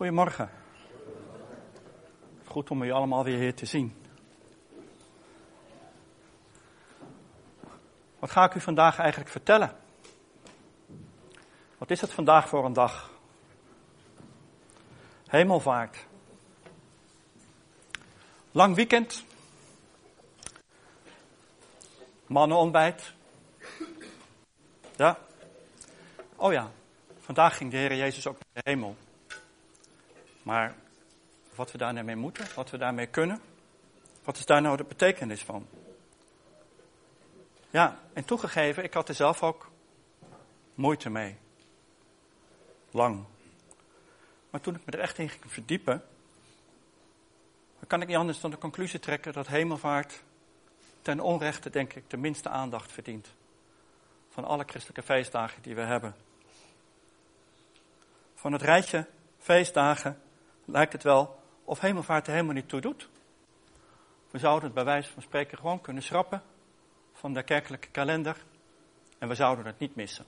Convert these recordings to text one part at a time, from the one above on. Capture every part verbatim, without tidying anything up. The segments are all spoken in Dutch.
Goedemorgen. Goed om u allemaal weer hier te zien. Wat ga ik u vandaag eigenlijk vertellen? Wat is het vandaag voor een dag? Hemelvaart. Lang weekend. Mannenontbijt. Ja. Oh ja, vandaag ging de Heer Jezus ook naar de hemel. Maar wat we daarmee moeten, wat we daarmee kunnen, wat is daar nou de betekenis van? Ja, en toegegeven, ik had er zelf ook moeite mee. Lang. Maar toen ik me er echt in ging verdiepen, dan kan ik niet anders dan de conclusie trekken dat hemelvaart ten onrechte, denk ik, de minste aandacht verdient. Van alle christelijke feestdagen die we hebben. Van het rijtje feestdagen lijkt het wel of hemelvaart er helemaal niet toe doet. We zouden het bij wijze van spreken gewoon kunnen schrappen van de kerkelijke kalender en we zouden het niet missen.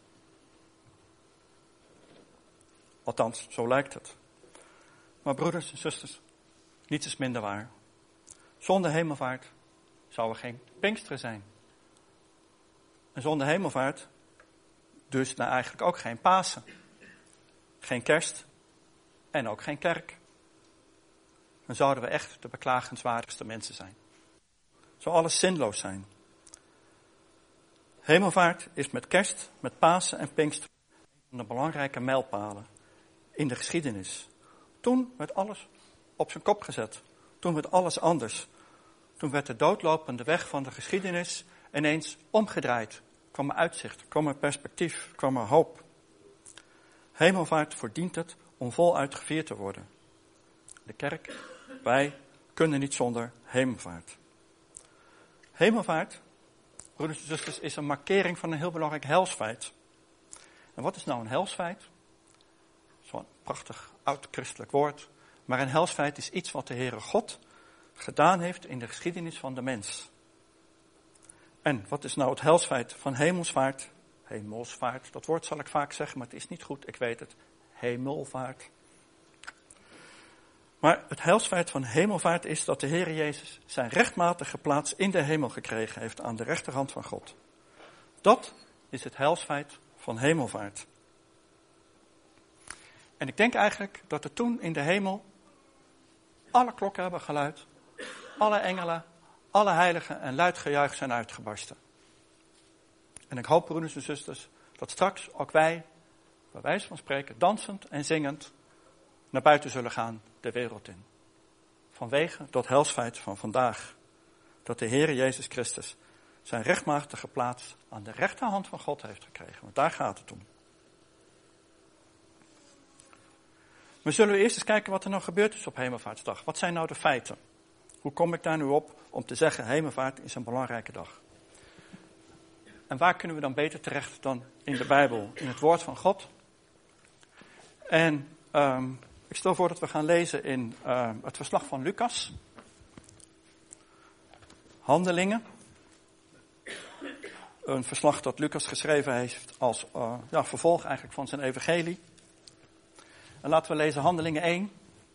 Althans, zo lijkt het. Maar broeders en zusters, niets is minder waar. Zonder hemelvaart zou er geen Pinksteren zijn. En zonder hemelvaart dus nou eigenlijk ook geen Pasen. Geen kerst en ook geen kerk. Dan zouden we echt de beklagenswaardigste mensen zijn. Zou alles zinloos zijn. Hemelvaart is met kerst, met Pasen en Pinkster een van de belangrijke mijlpalen in de geschiedenis. Toen werd alles op zijn kop gezet. Toen werd alles anders. Toen werd de doodlopende weg van de geschiedenis ineens omgedraaid. Kwam er uitzicht, kwam er perspectief, kwam er hoop. Hemelvaart verdient het om voluit gevierd te worden. De kerk, wij kunnen niet zonder hemelvaart. Hemelvaart, broeders en zusters, is een markering van een heel belangrijk helsfeit. En wat is nou een helsfeit? Zo'n prachtig oud christelijk woord. Maar een helsfeit is iets wat de Heere God gedaan heeft in de geschiedenis van de mens. En wat is nou het helsfeit van hemelsvaart? Hemelsvaart, dat woord zal ik vaak zeggen, maar het is niet goed, ik weet het. Hemelvaart. Maar het helsfeit van hemelvaart is dat de Heer Jezus zijn rechtmatige plaats in de hemel gekregen heeft aan de rechterhand van God. Dat is het helsfeit van hemelvaart. En ik denk eigenlijk dat er toen in de hemel alle klokken hebben geluid, alle engelen, alle heiligen en luid gejuich zijn uitgebarsten. En ik hoop, broeders en zusters, dat straks ook wij, bij wijze van spreken, dansend en zingend naar buiten zullen gaan de wereld in. Vanwege dat helsfeit van vandaag. Dat de Heere Jezus Christus zijn rechtmatige plaats aan de rechterhand van God heeft gekregen. Want daar gaat het om. Maar zullen we eerst eens kijken wat er nou gebeurd is op Hemelvaartsdag. Wat zijn nou de feiten? Hoe kom ik daar nu op om te zeggen Hemelvaart is een belangrijke dag? En waar kunnen we dan beter terecht dan in de Bijbel, in het woord van God? En um, ik stel voor dat we gaan lezen in uh, het verslag van Lucas. Handelingen. Een verslag dat Lucas geschreven heeft als uh, ja, vervolg eigenlijk van zijn evangelie. En laten we lezen Handelingen één.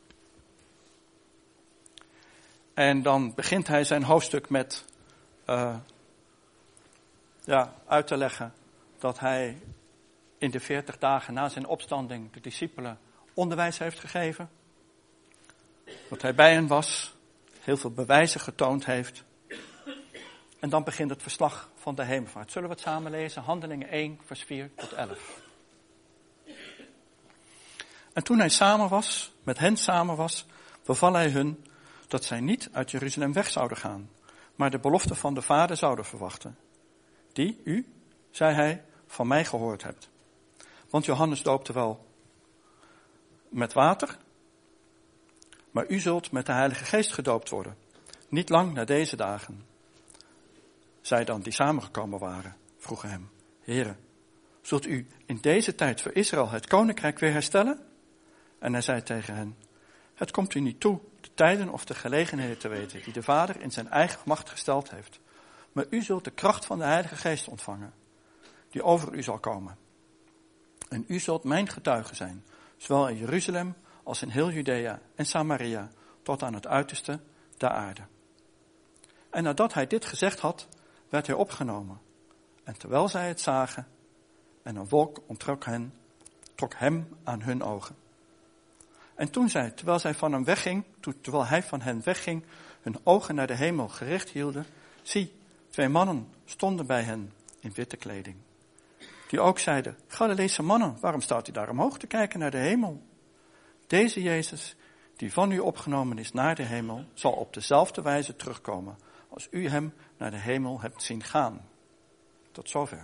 En dan begint hij zijn hoofdstuk met uh, ja, uit te leggen dat hij in de veertig dagen na zijn opstanding de discipelen onderwijs heeft gegeven. Dat hij bij hen was, heel veel bewijzen getoond heeft. En dan begint het verslag van de hemelvaart. Zullen we het samen lezen? Handelingen één, vers vier tot elf. En toen hij samen was, met hen samen was, beval hij hun dat zij niet uit Jeruzalem weg zouden gaan, maar de belofte van de Vader zouden verwachten. Die u, zei hij, van mij gehoord hebt. Want Johannes doopte wel met water, maar u zult met de Heilige Geest gedoopt worden. Niet lang na deze dagen. Zij dan die samengekomen waren, vroegen hem, Heere, zult u in deze tijd voor Israël het koninkrijk weer herstellen? En hij zei tegen hen, het komt u niet toe de tijden of de gelegenheden te weten die de Vader in zijn eigen macht gesteld heeft. Maar u zult de kracht van de Heilige Geest ontvangen, die over u zal komen. En u zult mijn getuige zijn, zowel in Jeruzalem als in heel Judea en Samaria, tot aan het uiterste der aarde. En nadat hij dit gezegd had, werd hij opgenomen. En terwijl zij het zagen, en een wolk onttrok hen, trok hem aan hun ogen. En toen zij, terwijl zij van hem wegging, terwijl hij van hen wegging, hun ogen naar de hemel gericht hielden, zie, twee mannen stonden bij hen in witte kleding. Die ook zeiden, Galileese mannen, waarom staat u daar omhoog te kijken naar de hemel? Deze Jezus, die van u opgenomen is naar de hemel, zal op dezelfde wijze terugkomen, als u hem naar de hemel hebt zien gaan. Tot zover.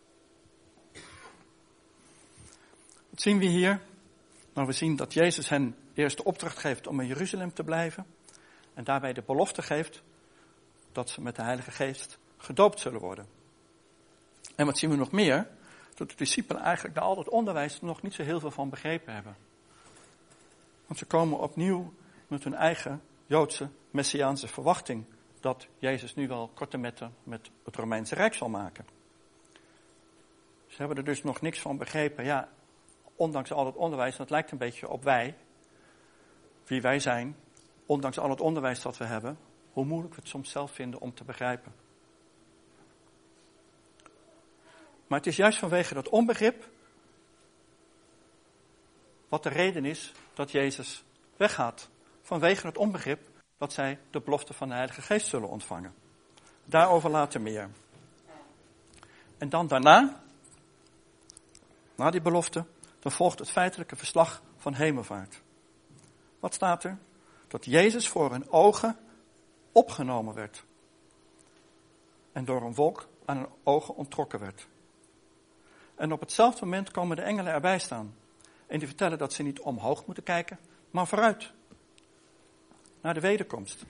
Wat zien we hier? Nou, we zien dat Jezus hen eerst de opdracht geeft om in Jeruzalem te blijven. En daarbij de belofte geeft dat ze met de Heilige Geest gedoopt zullen worden. En wat zien we nog meer? Dat de discipelen eigenlijk daar al dat onderwijs nog niet zo heel veel van begrepen hebben. Want ze komen opnieuw met hun eigen Joodse, Messiaanse verwachting dat Jezus nu wel korte metten met het Romeinse Rijk zal maken. Ze hebben er dus nog niks van begrepen. Ja, ondanks al het onderwijs, dat lijkt een beetje op wij, wie wij zijn, ondanks al het onderwijs dat we hebben, hoe moeilijk we het soms zelf vinden om te begrijpen. Maar het is juist vanwege dat onbegrip wat de reden is dat Jezus weggaat. Vanwege het onbegrip dat zij de belofte van de Heilige Geest zullen ontvangen. Daarover later meer. En dan daarna, na die belofte, dan volgt het feitelijke verslag van hemelvaart. Wat staat er? Dat Jezus voor hun ogen opgenomen werd. En door een wolk aan hun ogen onttrokken werd. En op hetzelfde moment komen de engelen erbij staan. En die vertellen dat ze niet omhoog moeten kijken, maar vooruit. Naar de wederkomst.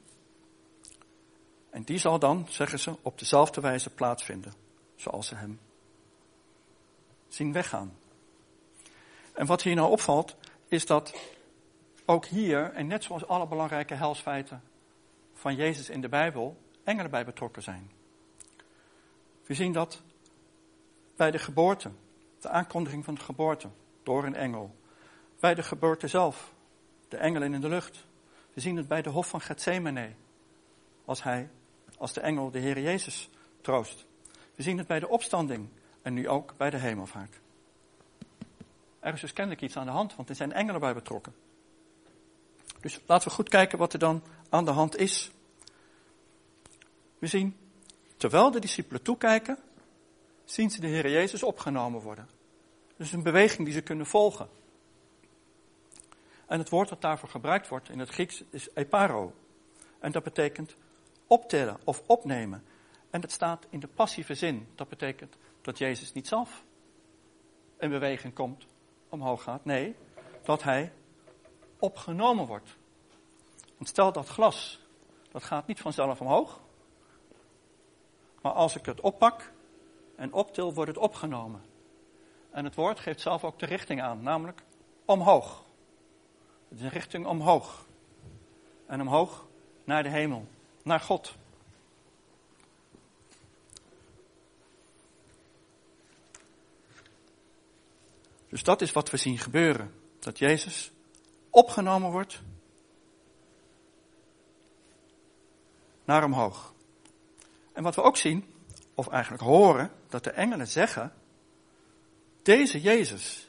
En die zal dan, zeggen ze, op dezelfde wijze plaatsvinden. Zoals ze hem zien weggaan. En wat hier nou opvalt, is dat ook hier, en net zoals alle belangrijke helsfeiten van Jezus in de Bijbel, engelen bij betrokken zijn. We zien dat bij de geboorte, de aankondiging van de geboorte, door een engel. Bij de geboorte zelf, de engelen in de lucht. We zien het bij de hof van Gethsemane, als hij, als de engel de Heer Jezus troost. We zien het bij de opstanding en nu ook bij de hemelvaart. Er is dus kennelijk iets aan de hand, want er zijn engelen bij betrokken. Dus laten we goed kijken wat er dan aan de hand is. We zien, terwijl de discipelen toekijken, zien ze de Heer Jezus opgenomen worden. Dus een beweging die ze kunnen volgen. En het woord dat daarvoor gebruikt wordt in het Grieks is eparo. En dat betekent optillen of opnemen. En dat staat in de passieve zin. Dat betekent dat Jezus niet zelf in beweging komt, omhoog gaat. Nee, dat hij opgenomen wordt. Want stel dat glas, dat gaat niet vanzelf omhoog. Maar als ik het oppak en optil, wordt het opgenomen. En het woord geeft zelf ook de richting aan, namelijk omhoog. Het is een richting omhoog. En omhoog naar de hemel, naar God. Dus dat is wat we zien gebeuren. Dat Jezus opgenomen wordt naar omhoog. En wat we ook zien, of eigenlijk horen, dat de engelen zeggen, deze Jezus.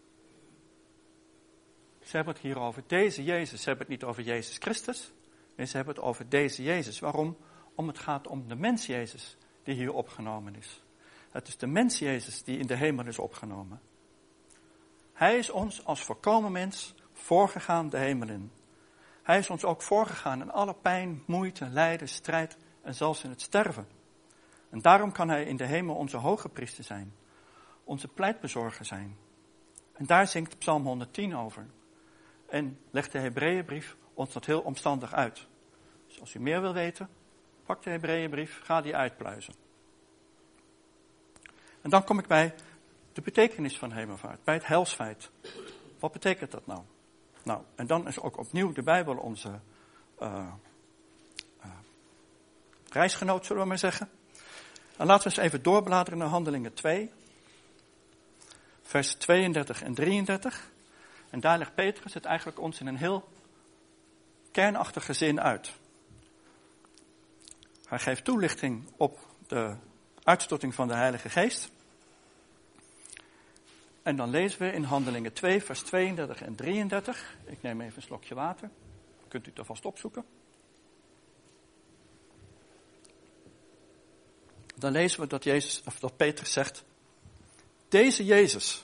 Ze hebben het hier over deze Jezus. Ze hebben het niet over Jezus Christus. Nee, ze hebben het over deze Jezus. Waarom? Om het gaat om de mens Jezus die hier opgenomen is. Het is de mens Jezus die in de hemel is opgenomen. Hij is ons als volkomen mens voorgegaan de hemel in. Hij is ons ook voorgegaan in alle pijn, moeite, lijden, strijd en zelfs in het sterven. En daarom kan hij in de hemel onze hoge priester zijn. Onze pleitbezorger zijn. En daar zingt Psalm honderdtien over. En legt de Hebreeënbrief ons dat heel omstandig uit. Dus als u meer wil weten, pak de Hebreeënbrief, ga die uitpluizen. En dan kom ik bij de betekenis van hemelvaart, bij het heilsfeit. Wat betekent dat nou? Nou, en dan is ook opnieuw de Bijbel onze uh, uh, reisgenoot, zullen we maar zeggen. En laten we eens even doorbladeren naar Handelingen twee, vers tweeëndertig en drieëndertig. En daar legt Petrus het eigenlijk ons in een heel kernachtige zin uit. Hij geeft toelichting op de uitstorting van de Heilige Geest. En dan lezen we in Handelingen twee, vers tweeëndertig en drieëndertig. Ik neem even een slokje water. Kunt u het alvast opzoeken. Dan lezen we dat, Jezus, of dat Petrus zegt, deze Jezus.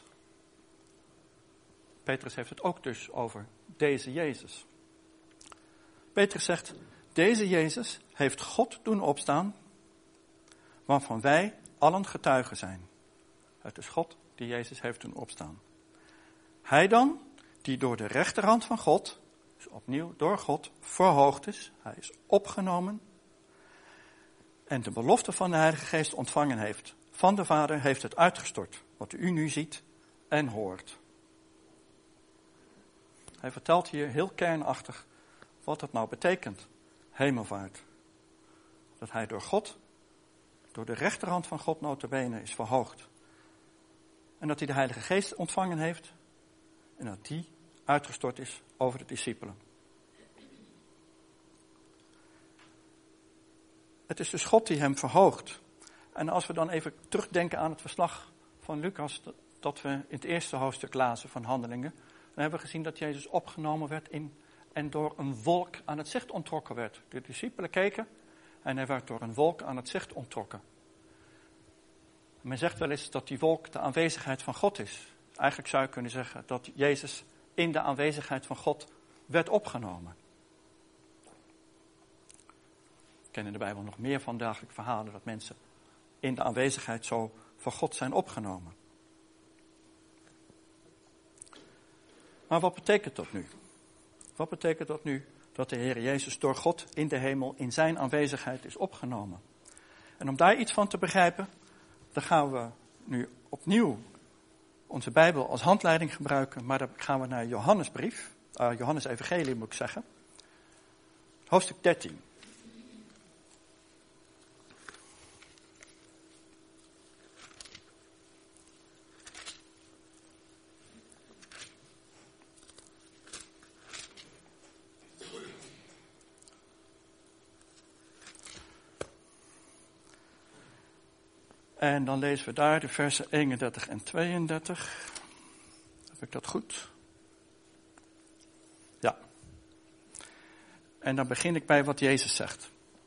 Petrus heeft het ook dus over deze Jezus. Petrus zegt, deze Jezus heeft God doen opstaan, waarvan wij allen getuigen zijn. Het is God die Jezus heeft doen opstaan. Hij dan, die door de rechterhand van God, dus opnieuw door God, verhoogd is, hij is opgenomen en de belofte van de Heilige Geest ontvangen heeft. Van de Vader heeft het uitgestort, wat u nu ziet en hoort. Hij vertelt hier heel kernachtig wat het nou betekent, hemelvaart. Dat hij door God, door de rechterhand van God nota bene is verhoogd. En dat hij de Heilige Geest ontvangen heeft en dat die uitgestort is over de discipelen. Het is dus God die hem verhoogt. En als we dan even terugdenken aan het verslag van Lucas, dat we in het eerste hoofdstuk lazen van Handelingen, dan hebben we gezien dat Jezus opgenomen werd in, en door een wolk aan het zicht onttrokken werd. De discipelen keken en hij werd door een wolk aan het zicht onttrokken. Men zegt wel eens dat die wolk de aanwezigheid van God is. Eigenlijk zou je kunnen zeggen dat Jezus in de aanwezigheid van God werd opgenomen. We kennen in de Bijbel nog meer van dergelijke verhalen dat mensen in de aanwezigheid zo van God zijn opgenomen. Maar wat betekent dat nu? Wat betekent dat nu dat de Heer Jezus door God in de hemel in zijn aanwezigheid is opgenomen? En om daar iets van te begrijpen, dan gaan we nu opnieuw onze Bijbel als handleiding gebruiken, maar dan gaan we naar Johannesbrief, uh, Johannes Evangelie moet ik zeggen, hoofdstuk dertien. En dan lezen we daar de versen eenendertig en tweeëndertig. Heb ik dat goed? Ja. En dan begin ik bij wat Jezus zegt.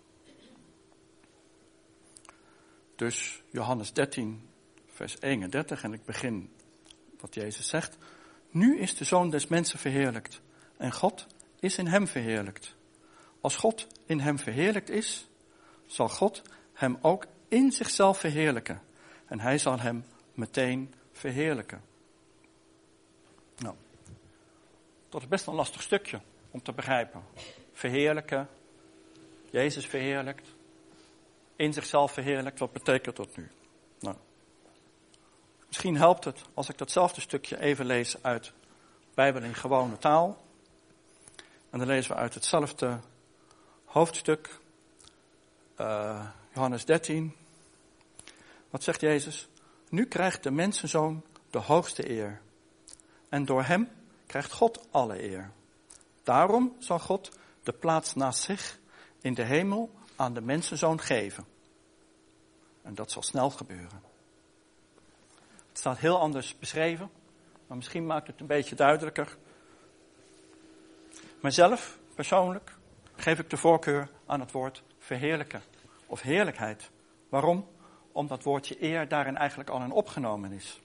Dus Johannes dertien, vers eenendertig. En ik begin wat Jezus zegt. Nu is de Zoon des Mensen verheerlijkt. En God is in hem verheerlijkt. Als God in hem verheerlijkt is, zal God hem ook in zichzelf verheerlijken. En hij zal hem meteen verheerlijken. Nou, dat is best een lastig stukje om te begrijpen. Verheerlijken, Jezus verheerlijkt, in zichzelf verheerlijkt, wat betekent dat nu? Nou, misschien helpt het als ik datzelfde stukje even lees uit Bijbel in gewone taal. En dan lezen we uit hetzelfde hoofdstuk, uh, Johannes dertien. Wat zegt Jezus? Nu krijgt de mensenzoon de hoogste eer. En door hem krijgt God alle eer. Daarom zal God de plaats naast zich in de hemel aan de mensenzoon geven. En dat zal snel gebeuren. Het staat heel anders beschreven, maar misschien maakt het een beetje duidelijker. Mijzelf, persoonlijk, geef ik de voorkeur aan het woord verheerlijken of heerlijkheid. Waarom? Omdat woordje eer daarin eigenlijk al in opgenomen is.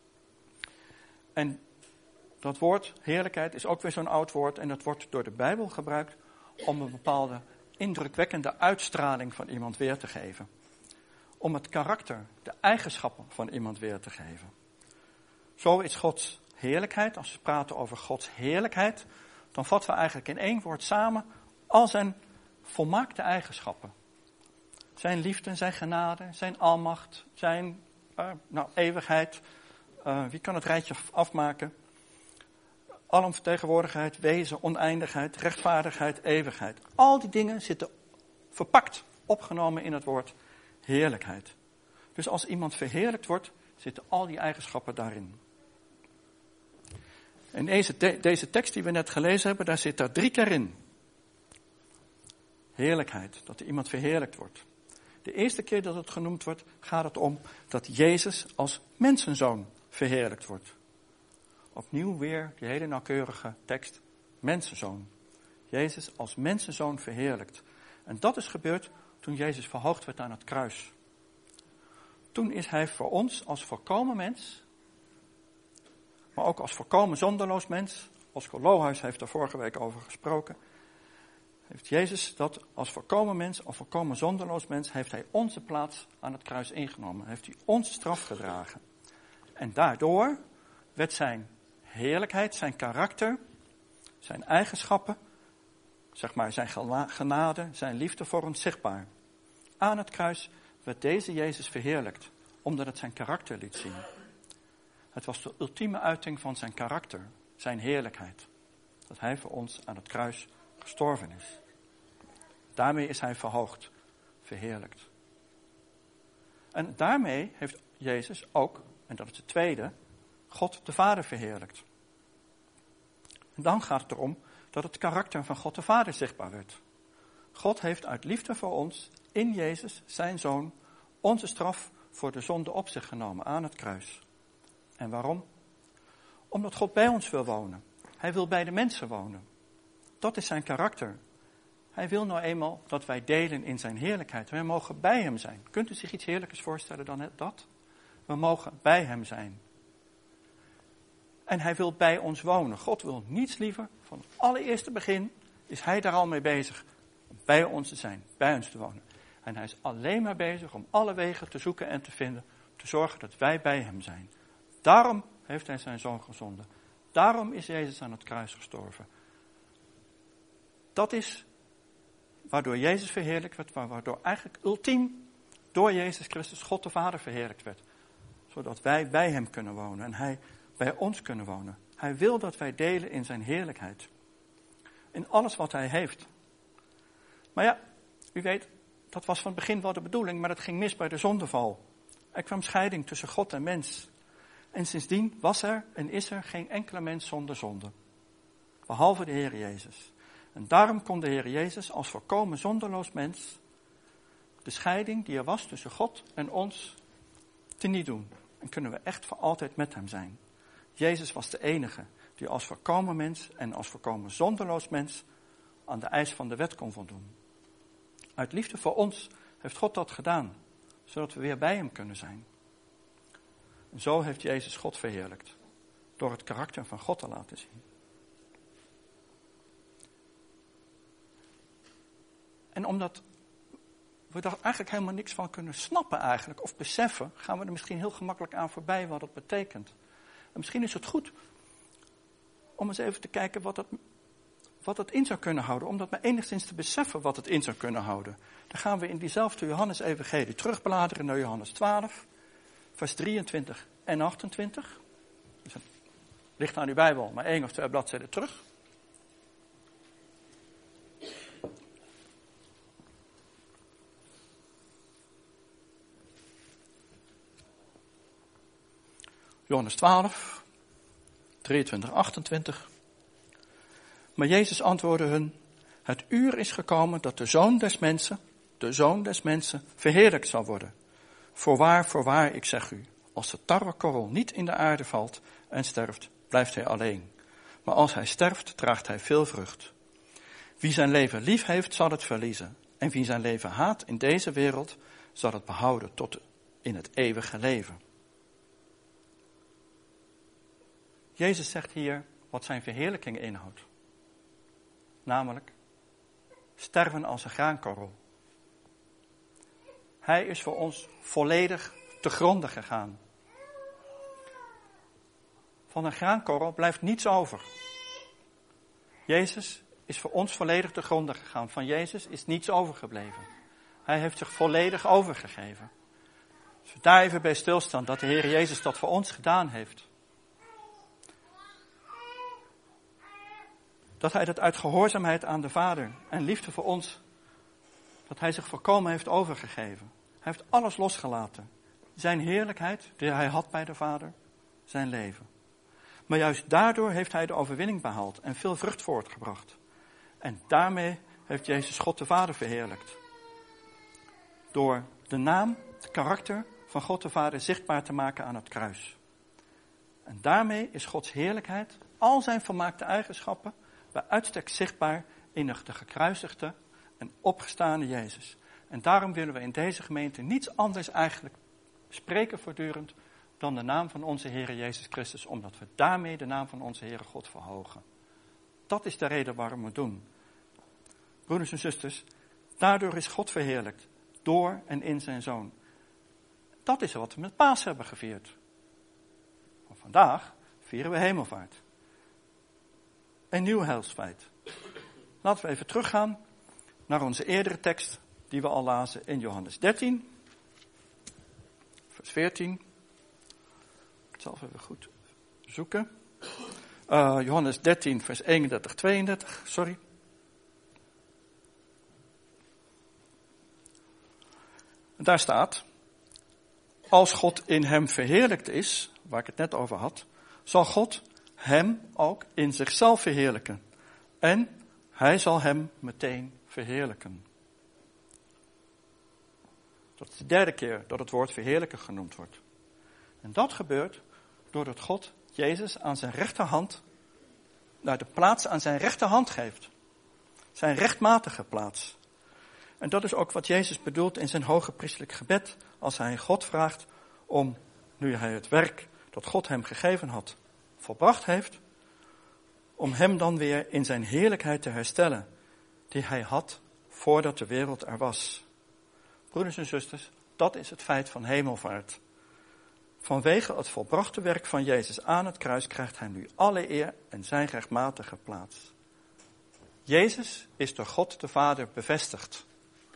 En dat woord heerlijkheid is ook weer zo'n oud woord en dat wordt door de Bijbel gebruikt om een bepaalde indrukwekkende uitstraling van iemand weer te geven. Om het karakter, de eigenschappen van iemand weer te geven. Zo is Gods heerlijkheid, als we praten over Gods heerlijkheid, dan vatten we eigenlijk in één woord samen al zijn volmaakte eigenschappen. Zijn liefde, zijn genade, zijn almacht, zijn uh, nou, eeuwigheid. Uh, wie kan het rijtje afmaken? Alomvertegenwoordigheid, wezen, oneindigheid, rechtvaardigheid, eeuwigheid. Al die dingen zitten verpakt, opgenomen in het woord heerlijkheid. Dus als iemand verheerlijkt wordt, zitten al die eigenschappen daarin. En deze, de, deze tekst die we net gelezen hebben, daar zit daar drie keer in. Heerlijkheid, dat er iemand verheerlijkt wordt. De eerste keer dat het genoemd wordt, gaat het om dat Jezus als mensenzoon verheerlijkt wordt. Opnieuw weer die hele nauwkeurige tekst, mensenzoon. Jezus als mensenzoon verheerlijkt. En dat is gebeurd toen Jezus verhoogd werd aan het kruis. Toen is hij voor ons als volkomen mens, maar ook als volkomen zonderloos mens, Oscar Lohuis heeft er vorige week over gesproken, heeft Jezus dat als volkomen mens, als volkomen zonderloos mens, heeft hij onze plaats aan het kruis ingenomen. Heeft hij onze straf gedragen. En daardoor werd zijn heerlijkheid, zijn karakter, zijn eigenschappen, zeg maar zijn genade, zijn liefde voor ons zichtbaar. Aan het kruis werd deze Jezus verheerlijkt, omdat het zijn karakter liet zien. Het was de ultieme uiting van zijn karakter, zijn heerlijkheid. Dat hij voor ons aan het kruis gestorven is. Daarmee is hij verhoogd, verheerlijkt. En daarmee heeft Jezus ook, en dat is het tweede, God de Vader verheerlijkt. En dan gaat het erom dat het karakter van God de Vader zichtbaar werd. God heeft uit liefde voor ons in Jezus, zijn Zoon, onze straf voor de zonde op zich genomen aan het kruis. En waarom? Omdat God bij ons wil wonen. Hij wil bij de mensen wonen. Dat is zijn karakter. Hij wil nou eenmaal dat wij delen in zijn heerlijkheid. Wij mogen bij hem zijn. Kunt u zich iets heerlijkers voorstellen dan dat? We mogen bij hem zijn. En hij wil bij ons wonen. God wil niets liever. Van het allereerste begin is hij daar al mee bezig. Om bij ons te zijn, bij ons te wonen. En hij is alleen maar bezig om alle wegen te zoeken en te vinden. Te zorgen dat wij bij hem zijn. Daarom heeft hij zijn zoon gezonden. Daarom is Jezus aan het kruis gestorven. Dat is waardoor Jezus verheerlijkt werd. Waardoor eigenlijk ultiem door Jezus Christus God de Vader verheerlijkt werd. Zodat wij bij hem kunnen wonen. En hij bij ons kunnen wonen. Hij wil dat wij delen in zijn heerlijkheid. In alles wat hij heeft. Maar ja, u weet, dat was van het begin wel de bedoeling, maar dat ging mis bij de zondeval. Er kwam scheiding tussen God en mens. En sindsdien was er en is er geen enkele mens zonder zonde. Behalve de Heer Jezus. En daarom kon de Heer Jezus als volkomen zonderloos mens de scheiding die er was tussen God en ons teniet doen. En kunnen we echt voor altijd met hem zijn. Jezus was de enige die als volkomen mens en als volkomen zonderloos mens aan de eis van de wet kon voldoen. Uit liefde voor ons heeft God dat gedaan, zodat we weer bij hem kunnen zijn. En zo heeft Jezus God verheerlijkt, door het karakter van God te laten zien. En omdat we daar eigenlijk helemaal niks van kunnen snappen eigenlijk, of beseffen, gaan we er misschien heel gemakkelijk aan voorbij wat dat betekent. En misschien is het goed om eens even te kijken wat dat, wat dat in zou kunnen houden, om dat maar enigszins te beseffen wat het in zou kunnen houden. Dan gaan we in diezelfde Johannes-evangelie terugbladeren naar Johannes twaalf, vers drieëntwintig en achtentwintig. Dus het ligt aan uw Bijbel, maar één of twee bladzijden terug. Johannes twaalf, drieëntwintig, achtentwintig. Maar Jezus antwoordde hun, het uur is gekomen dat de Zoon des mensen, de Zoon des mensen, verheerlijkt zal worden. Voorwaar, voorwaar, ik zeg u, als de tarwekorrel niet in de aarde valt en sterft, blijft hij alleen. Maar als hij sterft, draagt hij veel vrucht. Wie zijn leven lief heeft, zal het verliezen. En wie zijn leven haat in deze wereld, zal het behouden tot in het eeuwige leven. Jezus zegt hier wat zijn verheerlijking inhoudt. Namelijk, sterven als een graankorrel. Hij is voor ons volledig te gronde gegaan. Van een graankorrel blijft niets over. Jezus is voor ons volledig te gronde gegaan. Van Jezus is niets overgebleven. Hij heeft zich volledig overgegeven. Als we daar even bij stilstaan, dat de Heer Jezus dat voor ons gedaan heeft. Dat hij dat uit gehoorzaamheid aan de Vader en liefde voor ons, dat hij zich volkomen heeft overgegeven. Hij heeft alles losgelaten. Zijn heerlijkheid, die hij had bij de Vader, zijn leven. Maar juist daardoor heeft hij de overwinning behaald en veel vrucht voortgebracht. En daarmee heeft Jezus God de Vader verheerlijkt. Door de naam, het karakter van God de Vader zichtbaar te maken aan het kruis. En daarmee is Gods heerlijkheid, al zijn volmaakte eigenschappen, bij uitstek zichtbaar in de gekruisigde en opgestane Jezus. En daarom willen we in deze gemeente niets anders eigenlijk spreken voortdurend dan de naam van onze Heer Jezus Christus, omdat we daarmee de naam van onze Heere God verhogen. Dat is de reden waarom we het doen. Broeders en zusters, daardoor is God verheerlijkt, door en in zijn Zoon. Dat is wat we met Paas hebben gevierd. Maar vandaag vieren we Hemelvaart. Een nieuw heilsfeit. Laten we even teruggaan naar onze eerdere tekst die we al lazen in Johannes dertien, vers veertien. Ik zal even goed zoeken. Uh, Johannes dertien, vers eenendertig, tweeëndertig, sorry. En daar staat: als God in hem verheerlijkt is, waar ik het net over had, zal God hem ook in zichzelf verheerlijken. En hij zal hem meteen verheerlijken. Dat is de derde keer dat het woord verheerlijken genoemd wordt. En dat gebeurt doordat God Jezus aan zijn rechterhand, nou de plaats aan zijn rechterhand geeft. Zijn rechtmatige plaats. En dat is ook wat Jezus bedoelt in zijn hoge priestelijk gebed, als hij God vraagt om, nu hij het werk dat God hem gegeven had, volbracht heeft, om hem dan weer in zijn heerlijkheid te herstellen, die hij had voordat de wereld er was. Broeders en zusters, dat is het feit van hemelvaart. Vanwege het volbrachte werk van Jezus aan het kruis krijgt hij nu alle eer en zijn rechtmatige plaats. Jezus is door God de Vader bevestigd.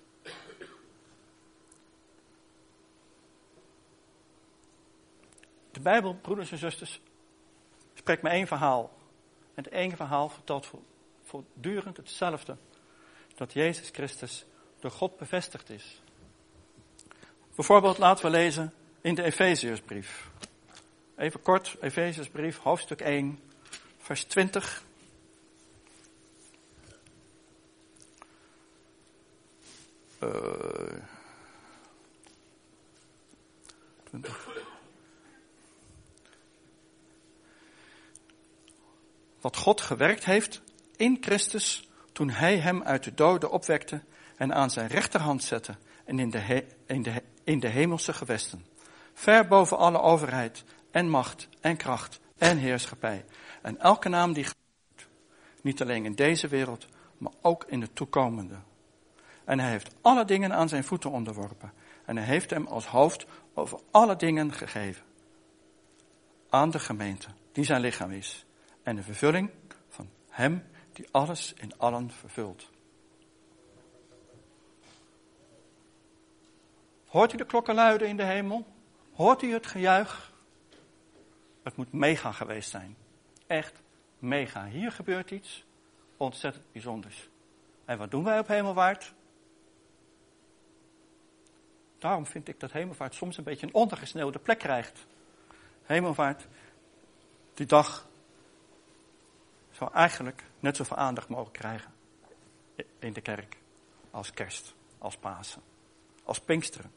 De Bijbel, broeders en zusters, spreekt maar één verhaal. En het één verhaal vertelt voortdurend hetzelfde. Dat Jezus Christus door God bevestigd is. Bijvoorbeeld laten we lezen in de Efeziërsbrief. Even kort, Efeziërsbrief, hoofdstuk één, vers twintig. Uh, twintig. Wat God gewerkt heeft in Christus toen hij hem uit de doden opwekte en aan zijn rechterhand zette en in de, he, in de, in de hemelse gewesten. Ver boven alle overheid en macht en kracht en heerschappij. En elke naam die genoemd, niet alleen in deze wereld, maar ook in de toekomende. En hij heeft alle dingen aan zijn voeten onderworpen. En hij heeft hem als hoofd over alle dingen gegeven. Aan de gemeente, die zijn lichaam is. En de vervulling van hem die alles in allen vervult. Hoort u de klokken luiden in de hemel? Hoort u het gejuich? Het moet mega geweest zijn. Echt mega. Hier gebeurt iets ontzettend bijzonders. En wat doen wij op hemelvaart? Daarom vind ik dat hemelvaart soms een beetje een ondergesneeuwde plek krijgt. Hemelvaart, die dag zou eigenlijk net zoveel aandacht mogen krijgen in de kerk als kerst, als Pasen, als Pinksteren.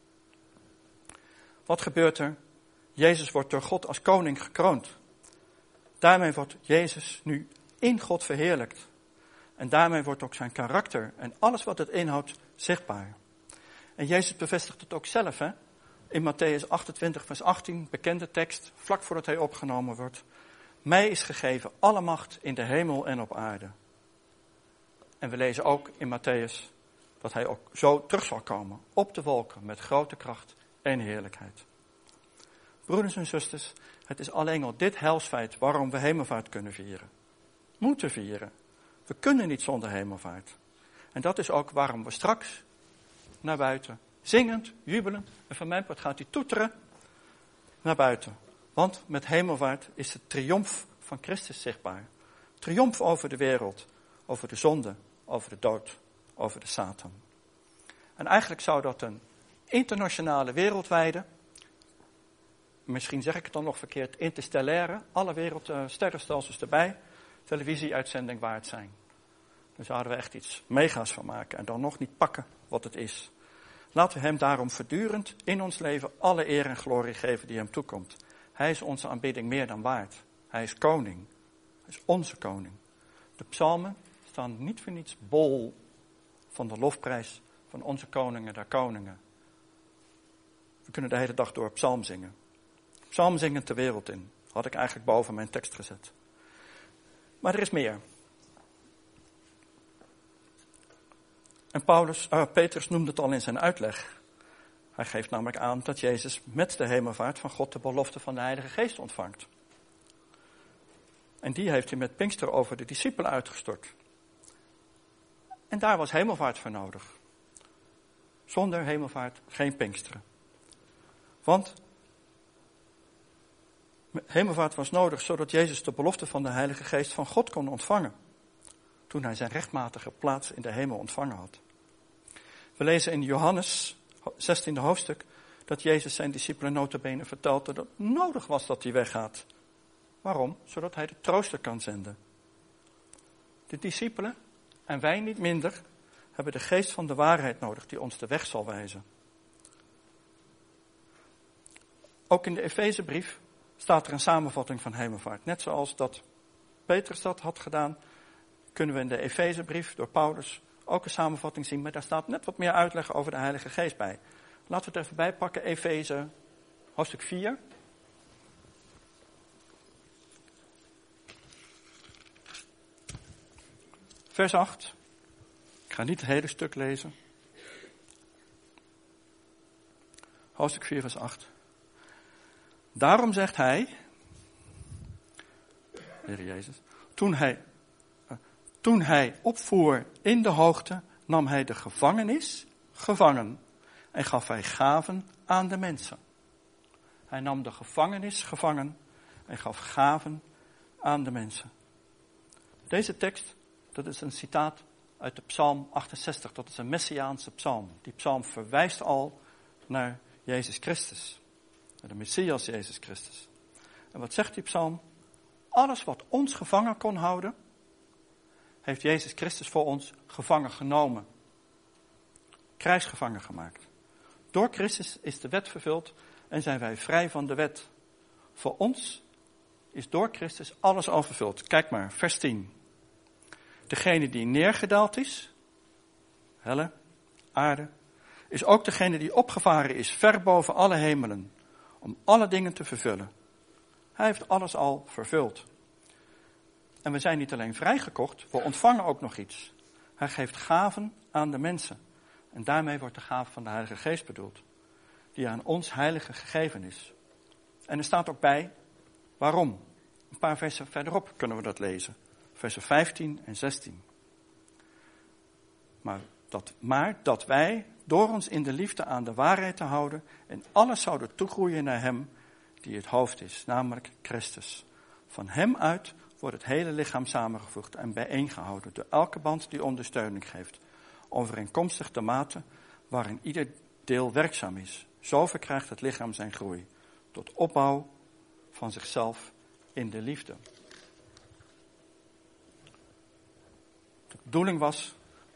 Wat gebeurt er? Jezus wordt door God als koning gekroond. Daarmee wordt Jezus nu in God verheerlijkt. En daarmee wordt ook zijn karakter en alles wat het inhoudt zichtbaar. En Jezus bevestigt het ook zelf, hè? In Matthäus achtentwintig vers achttien, bekende tekst, vlak voordat hij opgenomen wordt. Mij is gegeven alle macht in de hemel en op aarde. En we lezen ook in Matthäus dat hij ook zo terug zal komen op de wolken met grote kracht en heerlijkheid. Broeders en zusters, het is alleen al dit heilsfeit waarom we hemelvaart kunnen vieren. Moeten vieren. We kunnen niet zonder hemelvaart. En dat is ook waarom we straks naar buiten, zingend, jubelend, en van mijn part gaat hij toeteren naar buiten. Want met hemelvaart is de triomf van Christus zichtbaar. Triomf over de wereld, over de zonde, over de dood, over de Satan. En eigenlijk zou dat een internationale, wereldwijde misschien zeg ik het dan nog verkeerd, interstellaire, alle wereldsterrenstelsels erbij, televisieuitzending waard zijn. Daar zouden we echt iets mega's van maken en dan nog niet pakken wat het is. Laten we hem daarom voortdurend in ons leven alle eer en glorie geven die hem toekomt. Hij is onze aanbidding meer dan waard. Hij is koning. Hij is onze koning. De psalmen staan niet voor niets bol van de lofprijs van onze koningen der koningen. We kunnen de hele dag door psalm zingen. Psalm zingen de wereld in. Had ik eigenlijk boven mijn tekst gezet. Maar er is meer. En Paulus, uh, Petrus noemde het al in zijn uitleg. Hij geeft namelijk aan dat Jezus met de hemelvaart van God de belofte van de Heilige Geest ontvangt. En die heeft hij met Pinkster over de discipelen uitgestort. En daar was hemelvaart voor nodig. Zonder hemelvaart geen Pinksteren. Want hemelvaart was nodig zodat Jezus de belofte van de Heilige Geest van God kon ontvangen. Toen hij zijn rechtmatige plaats in de hemel ontvangen had. We lezen in Johannes zestiende hoofdstuk dat Jezus zijn discipelen nota bene vertelde dat het nodig was dat hij weggaat. Waarom? Zodat hij de trooster kan zenden. De discipelen, en wij niet minder, hebben de geest van de waarheid nodig die ons de weg zal wijzen. Ook in de Efezebrief staat er een samenvatting van hemelvaart. Net zoals dat Petrus dat had gedaan, kunnen we in de Efezebrief door Paulus ook een samenvatting zien. Maar daar staat net wat meer uitleg over de Heilige Geest bij. Laten we het even bijpakken, Efeze hoofdstuk vier. Vers acht. Ik ga niet het hele stuk lezen. Hoofdstuk vier, vers acht. Daarom zegt hij, Heer Jezus, toen hij, uh, toen hij opvoer in de hoogte, nam hij de gevangenis gevangen en gaf hij gaven aan de mensen. Hij nam de gevangenis gevangen en gaf gaven aan de mensen. Deze tekst, dat is een citaat uit de psalm achtenzestig, dat is een messiaanse psalm. Die psalm verwijst al naar Jezus Christus. De Messias Jezus Christus. En wat zegt die psalm? Alles wat ons gevangen kon houden, heeft Jezus Christus voor ons gevangen genomen. Krijgsgevangen gemaakt. Door Christus is de wet vervuld en zijn wij vrij van de wet. Voor ons is door Christus alles al vervuld. Kijk maar, vers tien. Degene die neergedaald is, helle, aarde, is ook degene die opgevaren is ver boven alle hemelen. Om alle dingen te vervullen. Hij heeft alles al vervuld. En we zijn niet alleen vrijgekocht, we ontvangen ook nog iets. Hij geeft gaven aan de mensen. En daarmee wordt de gave van de Heilige Geest bedoeld. Die aan ons heilige gegeven is. En er staat ook bij, waarom? Een paar versen verderop kunnen we dat lezen. Versen vijftien en zestien. Maar dat, maar dat wij door ons in de liefde aan de waarheid te houden en alles zouden toegroeien naar hem die het hoofd is, namelijk Christus. Van hem uit wordt het hele lichaam samengevoegd en bijeengehouden door elke band die ondersteuning geeft, overeenkomstig de mate waarin ieder deel werkzaam is. Zo verkrijgt het lichaam zijn groei tot opbouw van zichzelf in de liefde. De bedoeling was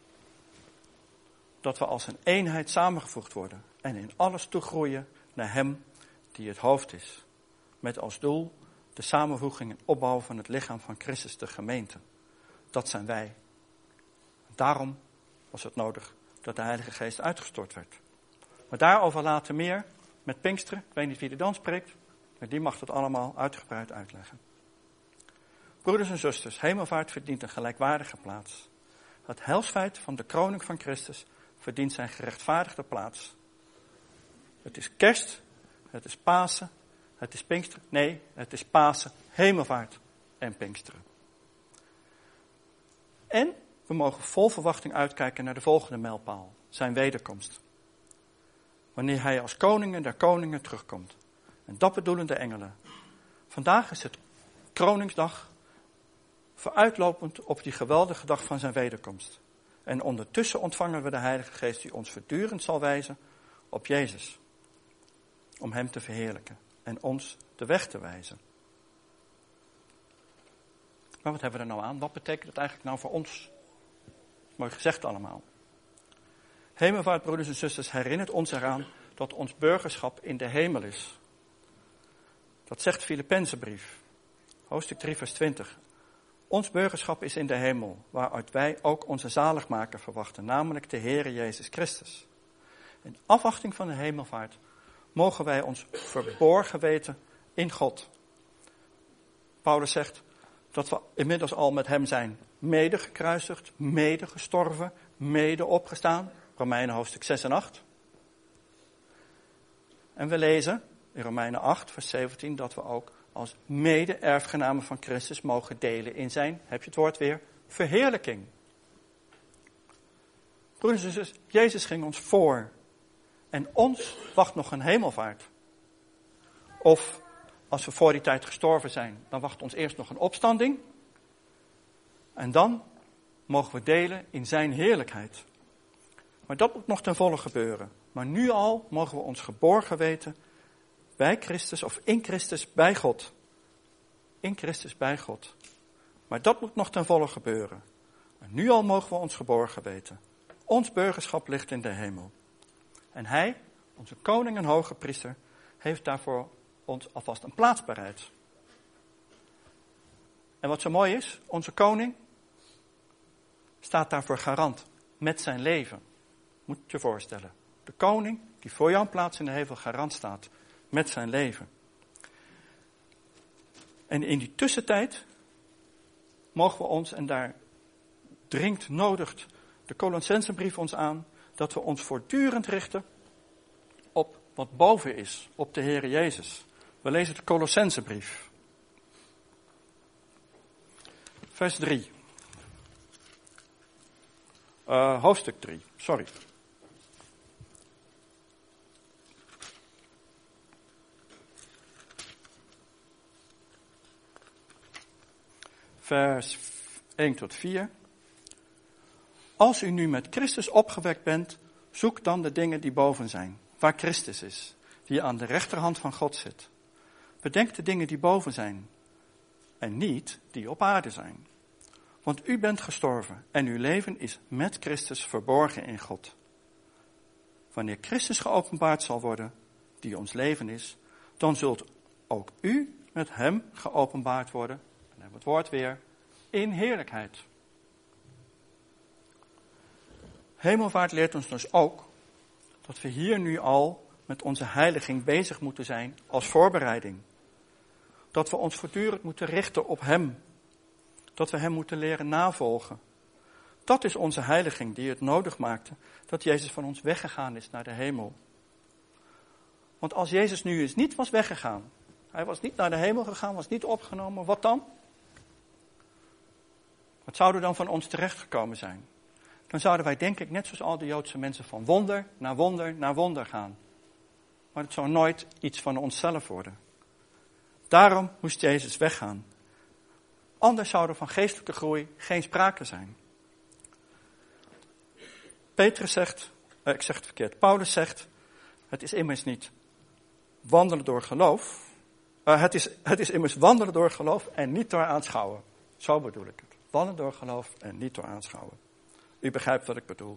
dat we als een eenheid samengevoegd worden en in alles toegroeien naar hem die het hoofd is. Met als doel de samenvoeging en opbouw van het lichaam van Christus, de gemeente. Dat zijn wij. Daarom was het nodig dat de Heilige Geest uitgestort werd. Maar daarover later meer met Pinksteren. Ik weet niet wie er dan spreekt, maar die mag het allemaal uitgebreid uitleggen. Broeders en zusters, hemelvaart verdient een gelijkwaardige plaats. Het heilsfeit van de kroning van Christus verdient zijn gerechtvaardigde plaats. Het is kerst, het is Pasen, het is Pinksteren. Nee, het is Pasen, hemelvaart en Pinksteren. En we mogen vol verwachting uitkijken naar de volgende mijlpaal, zijn wederkomst. Wanneer hij als koningen der koningen terugkomt. En dat bedoelen de engelen. Vandaag is het kroningsdag, vooruitlopend op die geweldige dag van zijn wederkomst. En ondertussen ontvangen we de Heilige Geest die ons voortdurend zal wijzen op Jezus. Om hem te verheerlijken. en ons de weg te wijzen. Maar wat hebben we er nou aan? Wat betekent het eigenlijk nou voor ons? Mooi gezegd allemaal. Hemelvaart, broeders en zusters, herinnert ons eraan dat ons burgerschap in de hemel is. Dat zegt Filippenzenbrief, hoofdstuk drie, vers twintig. Ons burgerschap is in de hemel, waaruit wij ook onze zaligmaker verwachten, namelijk de Heere Jezus Christus. In afwachting van de hemelvaart mogen wij ons verborgen weten in God. Paulus zegt dat we inmiddels al met hem zijn mede gekruisigd, mede gestorven, mede opgestaan. Romeinen hoofdstuk zes en acht. En we lezen in Romeinen acht, vers zeventien, dat we ook als mede-erfgenamen van Christus mogen delen in zijn, heb je het woord weer, verheerlijking. Broeders en zusters, Jezus ging ons voor. En ons wacht nog een hemelvaart. Of als we voor die tijd gestorven zijn, dan wacht ons eerst nog een opstanding. En dan mogen we delen in zijn heerlijkheid. Maar dat moet nog ten volle gebeuren. Maar nu al mogen we ons geborgen weten bij Christus of in Christus bij God. In Christus bij God. Maar dat moet nog ten volle gebeuren. Maar nu al mogen we ons geborgen weten. Ons burgerschap ligt in de hemel. En hij, onze koning en hoge priester, heeft daarvoor ons alvast een plaats bereid. En wat zo mooi is, onze koning staat daarvoor garant met zijn leven. Moet je je voorstellen. De koning die voor jouw plaats in de hemel garant staat met zijn leven. En in die tussentijd mogen we ons, en daar dringt nodigt de Colossensenbrief ons aan, dat we ons voortdurend richten op wat boven is, op de Heere Jezus. We lezen de Colossensenbrief. Vers drie. Uh, hoofdstuk drie, sorry. Vers één tot vier. Als u nu met Christus opgewekt bent, zoek dan de dingen die boven zijn, waar Christus is, die aan de rechterhand van God zit. Bedenk de dingen die boven zijn en niet die op aarde zijn. Want u bent gestorven en uw leven is met Christus verborgen in God. Wanneer Christus geopenbaard zal worden, die ons leven is, dan zult ook u met hem geopenbaard worden, dan hebben we het woord weer, in heerlijkheid. Hemelvaart leert ons dus ook dat we hier nu al met onze heiliging bezig moeten zijn als voorbereiding. Dat we ons voortdurend moeten richten op hem. Dat we hem moeten leren navolgen. Dat is onze heiliging die het nodig maakte dat Jezus van ons weggegaan is naar de hemel. Want als Jezus nu eens niet was weggegaan, hij was niet naar de hemel gegaan, was niet opgenomen, wat dan? Wat zou er dan van ons terechtgekomen zijn? Dan zouden wij denk ik net zoals al de Joodse mensen van wonder naar wonder naar wonder gaan. Maar het zou nooit iets van onszelf worden. Daarom moest Jezus weggaan. Anders zou er van geestelijke groei geen sprake zijn. Petrus zegt, eh, ik zeg het verkeerd, Paulus zegt, het is immers niet wandelen door geloof. Uh, het, is, het is immers wandelen door geloof en niet door aanschouwen. Zo bedoel ik het. Wandelen door geloof en niet door aanschouwen. U begrijpt wat ik bedoel.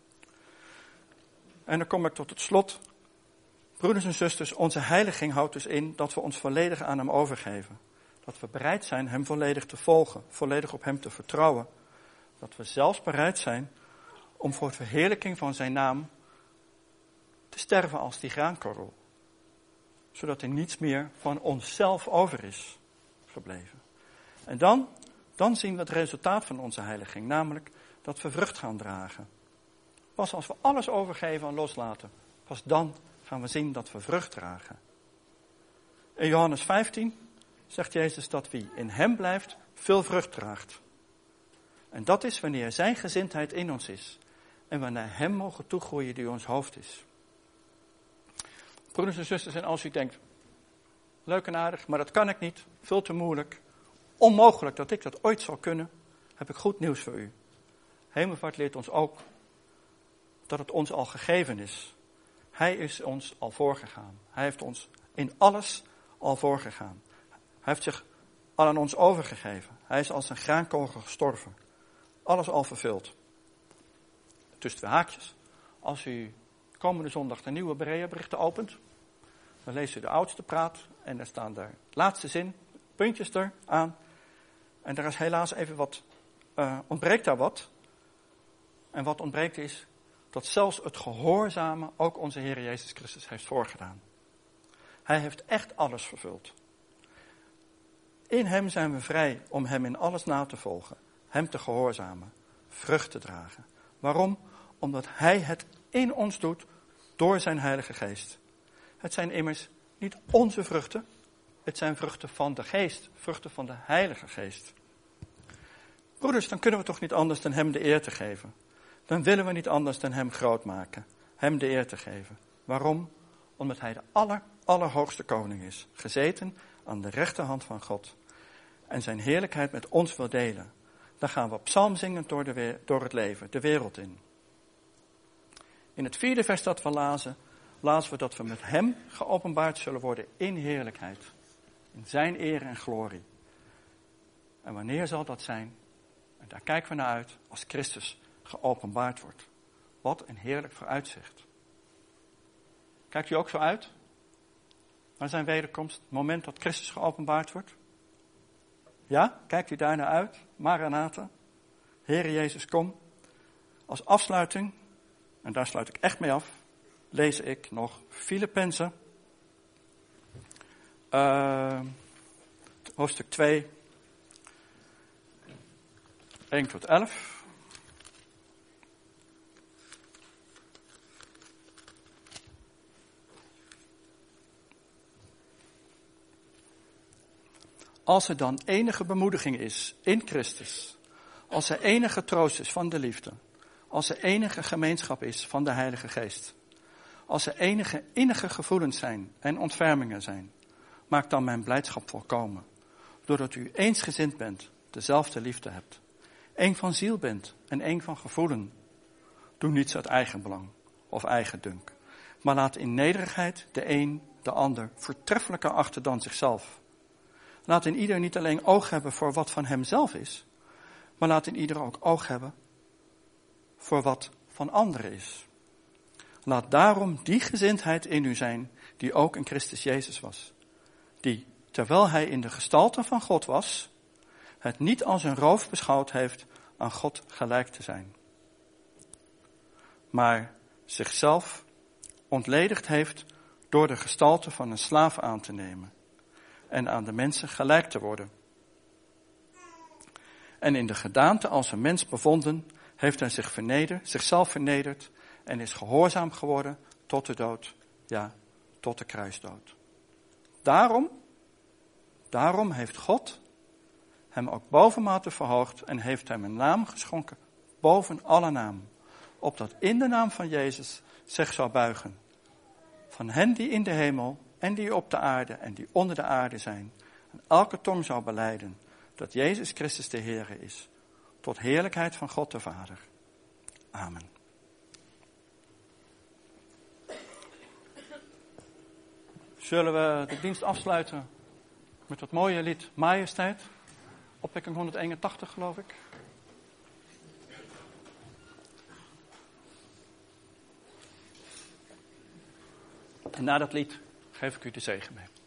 En dan kom ik tot het slot. Broeders en zusters, onze heiliging houdt dus in dat we ons volledig aan hem overgeven. Dat we bereid zijn hem volledig te volgen, volledig op hem te vertrouwen. Dat we zelfs bereid zijn om voor de verheerlijking van zijn naam te sterven als die graankorrel. Zodat er niets meer van onszelf over is gebleven. En dan, dan zien we het resultaat van onze heiliging, namelijk dat we vrucht gaan dragen. Pas als we alles overgeven en loslaten, pas dan gaan we zien dat we vrucht dragen. In Johannes vijftien zegt Jezus dat wie in hem blijft, veel vrucht draagt. En dat is wanneer zijn gezindheid in ons is. En we naar hem mogen toegroeien die ons hoofd is. Broeders en zusters, en als u denkt, leuk en aardig, maar dat kan ik niet, veel te moeilijk, onmogelijk dat ik dat ooit zal kunnen, heb ik goed nieuws voor u. Hemelvaart leert ons ook dat het ons al gegeven is. Hij is ons al voorgegaan. Hij heeft ons in alles al voorgegaan. Hij heeft zich al aan ons overgegeven. Hij is als een graankogel gestorven. Alles al vervuld. Tussen twee haakjes. Als u komende zondag de nieuwe Berea-berichten opent, dan leest u de oudste praat en daar staan de laatste zin, puntjes er aan. En daar is helaas even wat, uh, ontbreekt daar wat. En wat ontbreekt is dat zelfs het gehoorzamen ook onze Heer Jezus Christus heeft voorgedaan. Hij heeft echt alles vervuld. In hem zijn we vrij om hem in alles na te volgen, hem te gehoorzamen, vrucht te dragen. Waarom? Omdat hij het in ons doet door zijn Heilige Geest. Het zijn immers niet onze vruchten, het zijn vruchten van de Geest, vruchten van de Heilige Geest. Broeders, dan kunnen we toch niet anders dan hem de eer te geven. Dan willen we niet anders dan hem groot maken, hem de eer te geven. Waarom? Omdat hij de aller, allerhoogste koning is, gezeten aan de rechterhand van God. En zijn heerlijkheid met ons wil delen. Dan gaan we psalm zingen door, de, door het leven, de wereld in. In het vierde vers dat we lazen, lazen we dat we met hem geopenbaard zullen worden in heerlijkheid. In zijn eer en glorie. En wanneer zal dat zijn? En daar kijken we naar uit als Christus geopenbaard wordt. Wat een heerlijk vooruitzicht. Kijkt u ook zo uit naar zijn wederkomst, het moment dat Christus geopenbaard wordt? Ja, kijkt u daar naar uit? Maranatha, Heere Jezus, kom. Als afsluiting, en daar sluit ik echt mee af, lees ik nog Filippenzen, uh, hoofdstuk twee, één tot elf. Als er dan enige bemoediging is in Christus, als er enige troost is van de liefde, als er enige gemeenschap is van de Heilige Geest, als er enige innige gevoelens zijn en ontfermingen zijn, maak dan mijn blijdschap volkomen, doordat u eensgezind bent, dezelfde liefde hebt, één van ziel bent en één van gevoelen. Doe niets uit eigenbelang of eigendunk, maar laat in nederigheid de een de ander voortreffelijker achter dan zichzelf. Laat in ieder niet alleen oog hebben voor wat van hemzelf is, maar laat in ieder ook oog hebben voor wat van anderen is. Laat daarom die gezindheid in u zijn die ook in Christus Jezus was. Die, terwijl hij in de gestalte van God was, het niet als een roof beschouwd heeft aan God gelijk te zijn. Maar zichzelf ontledigd heeft door de gestalte van een slaaf aan te nemen. En aan de mensen gelijk te worden. En in de gedaante als een mens bevonden, heeft hij zich vernederd, zichzelf vernederd en is gehoorzaam geworden tot de dood, ja, tot de kruisdood. Daarom, daarom heeft God hem ook bovenmate verhoogd en heeft hem een naam geschonken boven alle naam, opdat in de naam van Jezus zich zou buigen. Van hen die in de hemel en die op de aarde en die onder de aarde zijn. En elke tong zou belijden dat Jezus Christus de Heere is. Tot heerlijkheid van God de Vader. Amen. Zullen we de dienst afsluiten met dat mooie lied Majesteit. Opwekking honderdeenentachtig geloof ik. En na dat lied geef ik u de zegen mee.